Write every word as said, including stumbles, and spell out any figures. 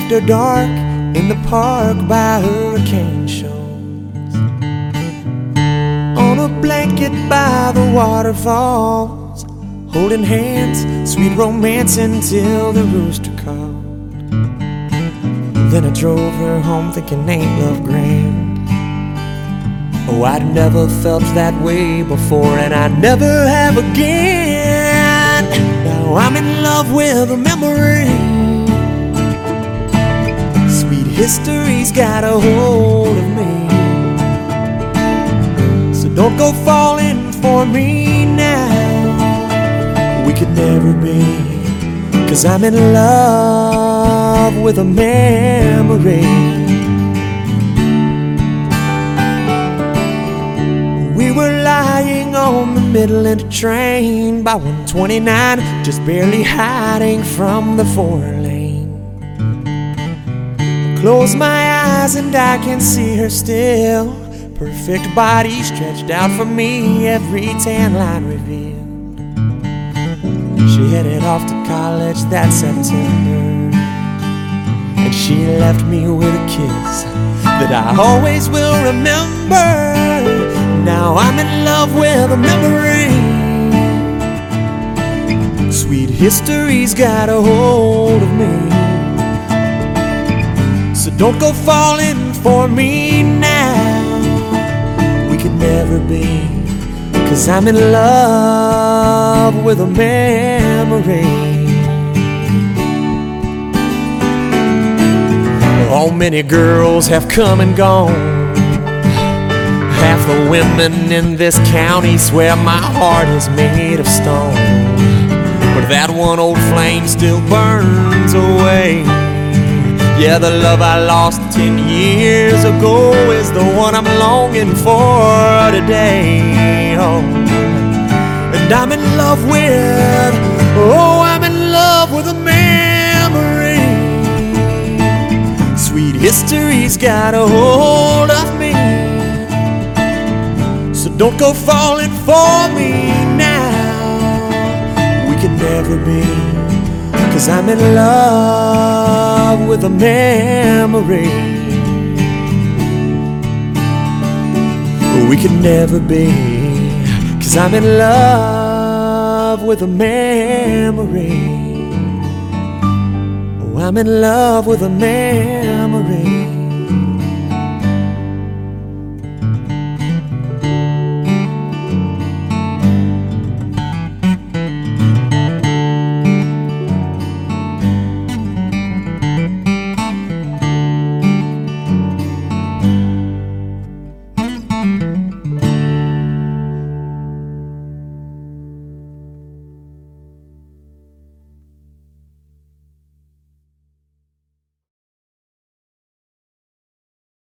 after dark in the park by hurricane shows, on a blanket by the waterfalls, holding hands, sweet romance until the rooster called. Then I drove her home thinking, ain't love grand? Oh, I'd never felt that way before, and I'd never have again. Now I'm in love with a memory. Sweet history's got a hold of me. So don't go falling for me now. We could never be, 'cause I'm in love with a memory. We were lying on the Midland train by one twenty-nine, just barely hiding from the four lane. Close my eyes and I can see her still, perfect body stretched out for me, every tan line revealed. She headed off to college that September, and she left me with a kiss that I always will remember. Now I'm in love with a memory. Sweet history's got a hold of me. So don't go falling for me now. We could never be, 'cause I'm in love with a memory. Oh, many girls have come and gone. Half the women in this county swear my heart is made of stone, but that one old flame still burns away. Yeah, the love I lost ten years ago is the one I'm longing for today. Oh, and I'm in love with, oh, I'm in love with a memory. Sweet history's got a hold of me. So don't go falling for me now. We can never be, 'cause I'm in love with a memory. We can never be, 'cause I'm in love with a memory. Oh, I'm in love with a memory.